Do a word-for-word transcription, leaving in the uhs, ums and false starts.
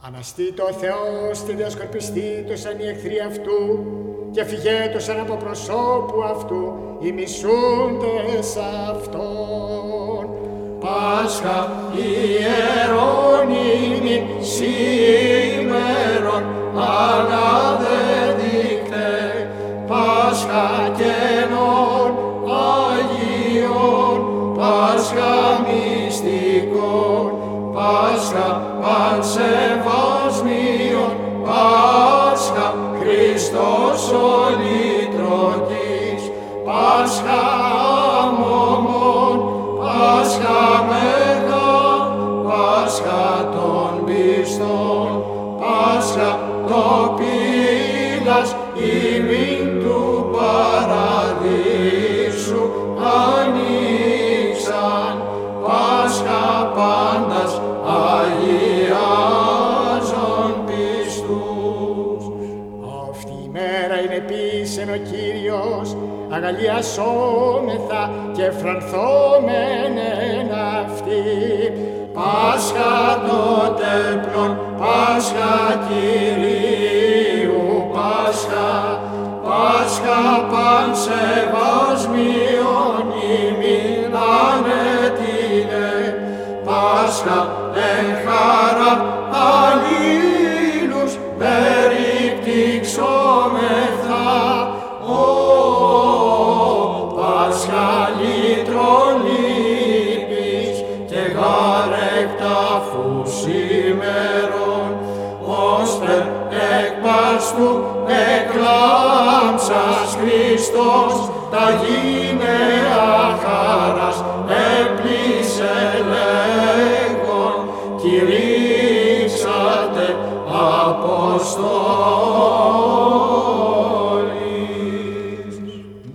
Αναστεί το Θεός τη διασκορπιστήτωσαν οι εχθροί αυτού και φυγέτωσαν από προσώπου αυτού οι μισούντες αυτόν. Πάσχα ιερώνυμη σήμερον αναδεδείκτε, Πάσχα καινών Αγίων, Πάσχα μυστικών, Πάσχα πανσεβασμίων, Πάσχα Χριστός ολιτρωτής, Πάσχα αμωμών, Πάσχα Μέγα, Πάσχα των πιστών, Πάσχα το πύλας ημίν του παραδείσου ανοίξαν, Πάσχα πάντας αγιάζων πιστούς. Αυτή η μέρα είναι επίσεν ο Κύριος, αγαλιασόμεθα και φρανθόμεν εν αυτή. Πάσχα το τέπλον, Πάσχα Κυρίου, Πάσχα, Πάσχα πανσεβασμίων ημίν ανέτεινε, Πάσχα εν χαρά αλλήλους περιπτύξομεθα, ο Πάσχα λύτρων λύπης και γαρέκτα φουσίμερον, ώστε εκ παστού εκλάμψας Χριστός τα γυναία χαράς έπλησε λέγον, κηρύξατε Αποστόλοι.